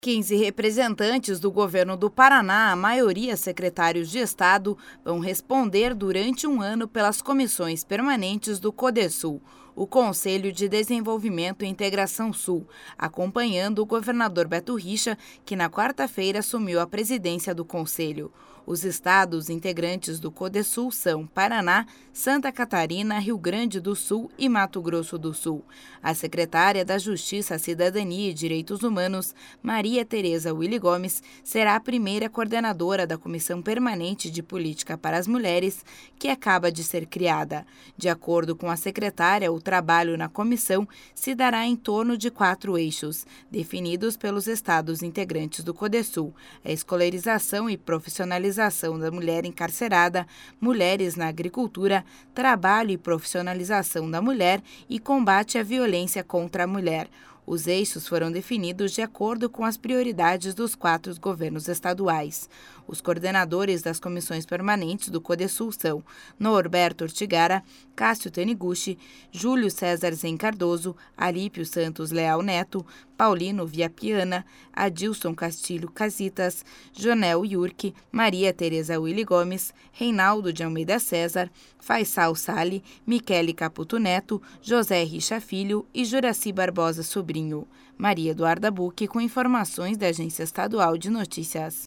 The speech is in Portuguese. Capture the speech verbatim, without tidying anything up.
quinze representantes do governo do Paraná, a maioria secretários de Estado, vão responder durante um ano pelas comissões permanentes do CODESUL, o Conselho de Desenvolvimento e Integração Sul, acompanhando o governador Beto Richa, que na quarta-feira assumiu a presidência do Conselho. Os estados integrantes do CODESUL são Paraná, Santa Catarina, Rio Grande do Sul e Mato Grosso do Sul. A secretária da Justiça, Cidadania e Direitos Humanos, Maria Tereza Willy Gomes, será a primeira coordenadora da Comissão Permanente de Política para as Mulheres, que acaba de ser criada. De acordo com a secretária, o trabalho na comissão se dará em torno de quatro eixos, definidos pelos estados integrantes do CODESUL: a escolarização e profissionalização da mulher encarcerada, mulheres na agricultura, trabalho e profissionalização da mulher e combate à violência contra a mulher. Os eixos foram definidos de acordo com as prioridades dos quatro governos estaduais. Os coordenadores das comissões permanentes do CODESUL são Norberto Ortigara, Cássio Taniguchi, Júlio César Zen Cardoso, Alípio Santos Leal Neto, Paulino Viapiana, Adilson Castilho Casitas, Jonel Yurque, Maria Tereza Willy Gomes, Reinaldo de Almeida César, Faisal Sali, Michele Caputo Neto, José Richa Filho e Juraci Barbosa Sobrinho. Maria Eduarda Buque com informações da Agência Estadual de Notícias.